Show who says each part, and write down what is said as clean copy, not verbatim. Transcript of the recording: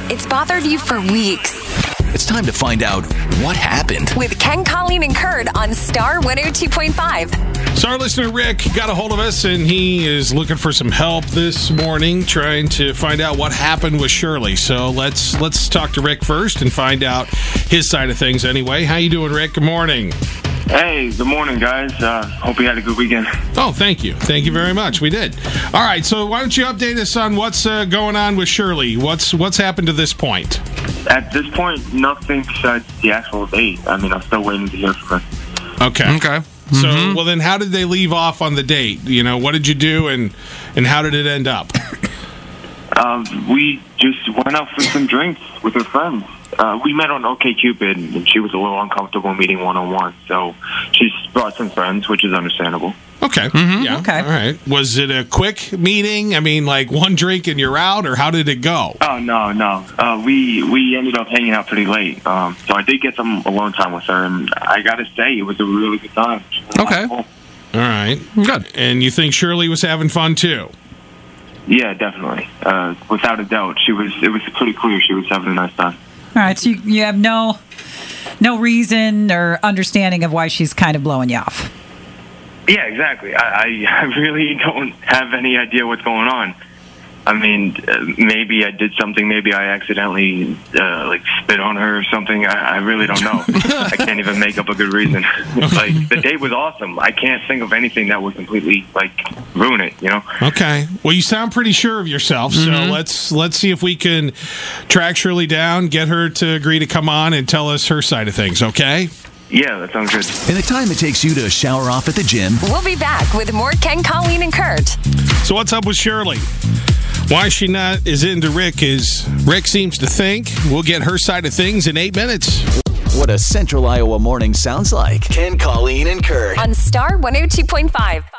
Speaker 1: It's bothered you for weeks.
Speaker 2: It's time to find out what happened.
Speaker 1: With Ken, Colleen, and Kurt on Star 102.5.
Speaker 3: So our listener Rick got a hold of us, and he is looking for some help this morning, trying to find out what happened with Shirley. So let's talk to Rick first and find out his side of things. Anyway, how you doing, Rick? Good morning.
Speaker 4: Hey, good morning, guys. Hope you had a good weekend.
Speaker 3: Oh, thank you. Thank you very much. We did. All right, so why don't you update us on what's going on with Shirley? What's happened to this point?
Speaker 4: At this point, nothing besides the actual date. I mean, I'm still waiting to hear from her.
Speaker 3: Okay. So, well, then how did they leave off on the date? You know, what did you do, and how did it end up?
Speaker 4: We just went out for some drinks with her friends. We met on OkCupid, and she was a little uncomfortable meeting one-on-one, so she brought some friends, which is understandable.
Speaker 3: Okay. Yeah. Okay. All right. Was it a quick meeting? I mean, like one drink and you're out, or how did it go?
Speaker 4: Oh, no. We ended up hanging out pretty late, so I did get some alone time with her, and I got to say, it was a really good time.
Speaker 3: Okay. All right. Good. And you think Shirley was having fun, too?
Speaker 4: Yeah, definitely. Without a doubt. It was pretty clear she was having a nice time.
Speaker 5: All right, so you have no reason or understanding of why she's kind of blowing you off.
Speaker 4: Yeah, exactly. I really don't have any idea what's going on. I mean, maybe I did something. Maybe I accidentally spit on her or something. I really don't know. I can't even make up a good reason. The date was awesome. I can't think of anything that would completely ruin it. You know?
Speaker 3: Okay. Well, you sound pretty sure of yourself. So let's see if we can track Shirley down, get her to agree to come on and tell us her side of things. Okay.
Speaker 4: Yeah, that sounds good.
Speaker 2: In the time it takes you to shower off at the gym.
Speaker 1: We'll be back with more Ken, Colleen, and Kurt.
Speaker 3: So what's up with Shirley? Why she not as into Rick is Rick seems to think. We'll get her side of things in 8 minutes.
Speaker 2: What a Central Iowa morning sounds like. Ken, Colleen, and Kurt.
Speaker 1: On Star 102.5.